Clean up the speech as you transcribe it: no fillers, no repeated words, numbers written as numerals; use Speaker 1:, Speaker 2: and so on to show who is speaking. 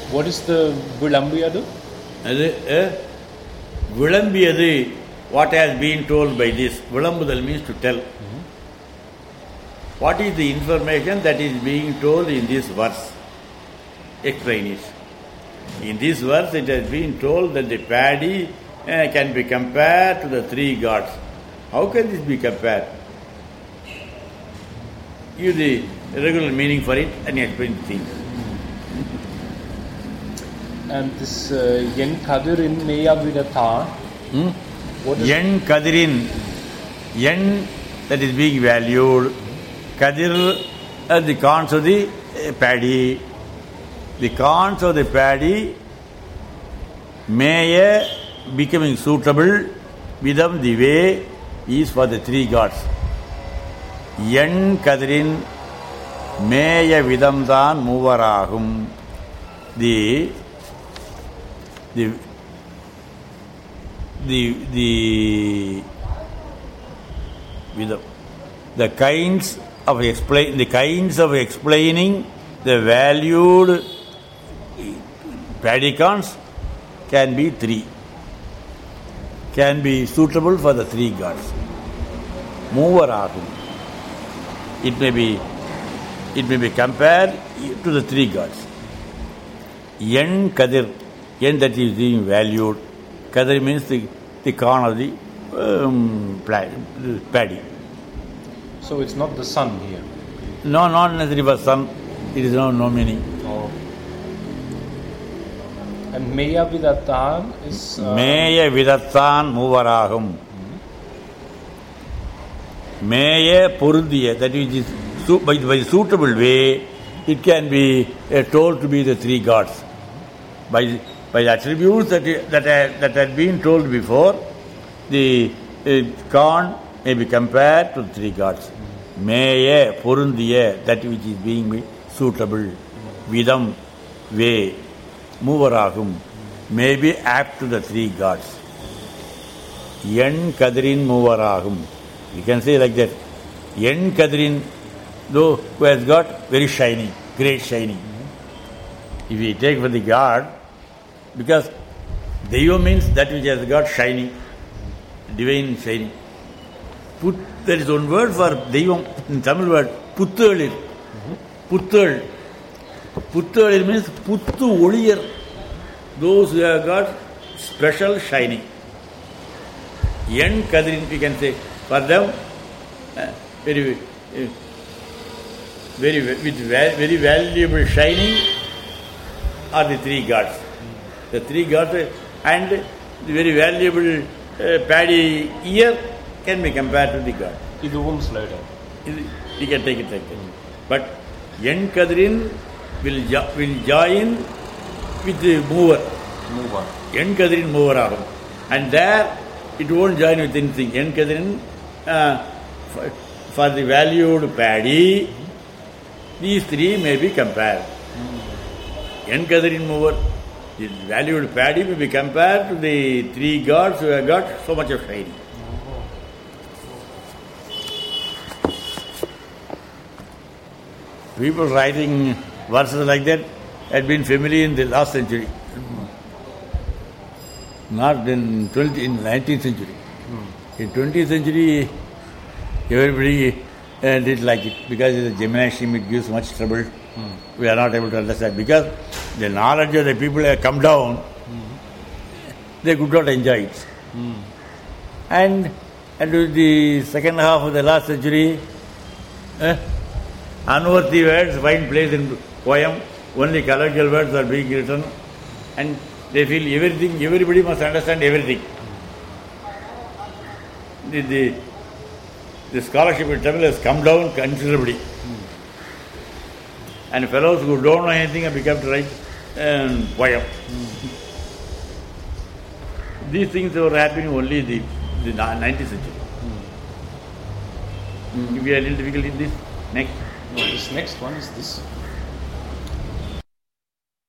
Speaker 1: What is the Vilambiyadu?
Speaker 2: அது விளம்பியது, what has been told by this. விளம்புதல் means to tell. What is the information that is being told in this verse? Explain it. In this verse it has been told that the paddy can be compared to the three gods. How can this be compared? Use the regular meaning for it and explain the things.
Speaker 1: And this Yen Kadirin Meya Vidata.
Speaker 2: Yen Kadirin. Yen that is being valued. Kadir the corns of the paddy. The corns of the paddy Meya becoming suitable Vidam the way is for the three gods. Yen Kadirin Meya Vidam than Muvarahum. The kinds of explaining the valued padicons can be three, can be suitable for the three gods. Muvarahum. It may be compared to the three gods. Yen Kadir, yen that is being valued. Kadir means the corn of the paddy.
Speaker 1: So it's not the sun here?
Speaker 2: No, not necessarily for sun. It is no meaning.
Speaker 1: Oh. And Meya Vidatan is...
Speaker 2: Meya Vidatan Muvarahum. Meya Purudhiya, that is by suitable way, it can be told to be the three gods. By the attributes that had been told before, the corn may be compared to the three gods. Meya Purundiya, that which is being suitable. Vidam, way. Muvarahum, may be apt to the three gods. Yen Kadirin Muvarahum. You can say like that. Yen Kadirin, though who has got very shiny, great shiny. If we take for the god, because Deva means that which has got shiny, divine shiny. There is one word for Deva in Tamil word, Puthalir. Puthal. Puthal means Puttu Oliyar, those who have got special shining. Yen Kadirin, we can say, for them, very valuable shining are the three gods. The three gods and the very valuable paddy ear can be compared to the god.
Speaker 1: Iduvum slider.
Speaker 2: You can take it like that. But Yen Kadirin will join with the mover. Yen Kadirin mover. And there it won't join with anything. Yen Kadirin for the valued paddy, these three may be compared. Yen Kadirin mover, the valued paddy may be compared to the three gods who have got so much of shining. People writing verses like that had been familiar in the last century, not in 19th century. In 20th century, everybody did like it because it's a gymnasium, it gives much trouble. We are not able to understand because the knowledge of the people have come down, they could not enjoy it. And with the second half of the last century, unworthy words find place in poem, only colloquial words are being written, and they feel everybody must understand everything. The scholarship in Tamil has come down considerably. And fellows who don't know anything have become to write poem. These things were happening only in the 19th century. We are a little difficult in this. Next.
Speaker 1: No, this next one is this.